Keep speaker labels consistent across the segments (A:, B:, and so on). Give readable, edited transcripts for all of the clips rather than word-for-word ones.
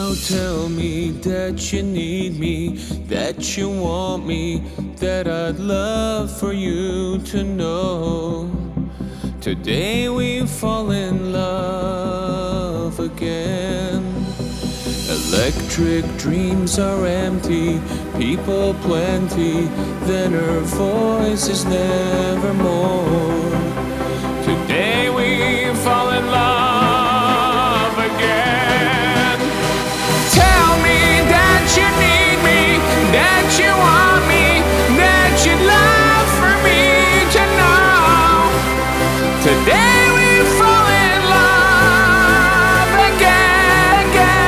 A: Now tell me that you need me, that you want me, that I'd love for you to know. Today we fall in love again. Electric dreams are empty, people plenty, then her voice is nevermore. Today we fall in love again. Tell me that you need me, that you want me, that you'd love for me to know. Today we fall in love again,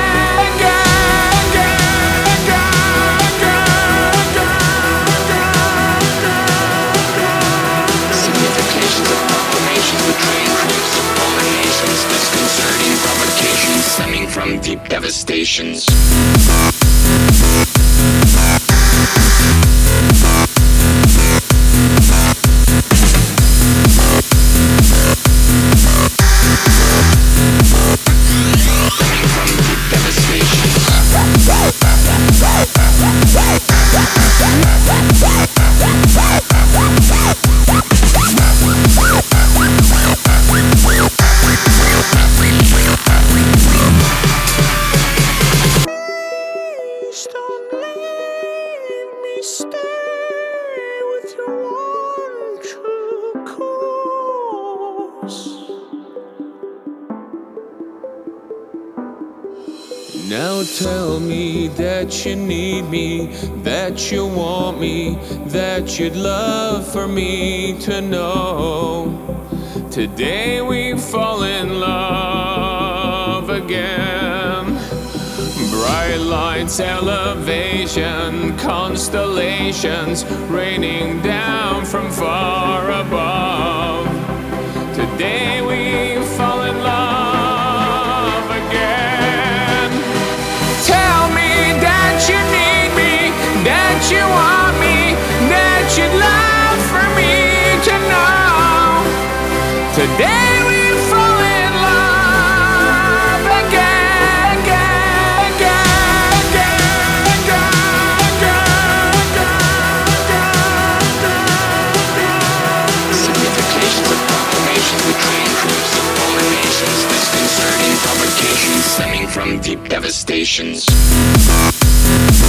B: Significations of proclamations, betraying troops of fallen nations, disconcerting provocations stemming from deep devastations.
A: Now tell me that you need me, that you want me, that you'd love for me to know. Today we fall in love again. Bright lights, elevation, constellations raining down from far above. Today we fall in love again. Tell me that you need me, that you want me, that you'd love for me to know. Today we fall in love again,
B: Significations of proclamations, betraying troops of fallen nations, disconcerting provocations stemming from deep devastations.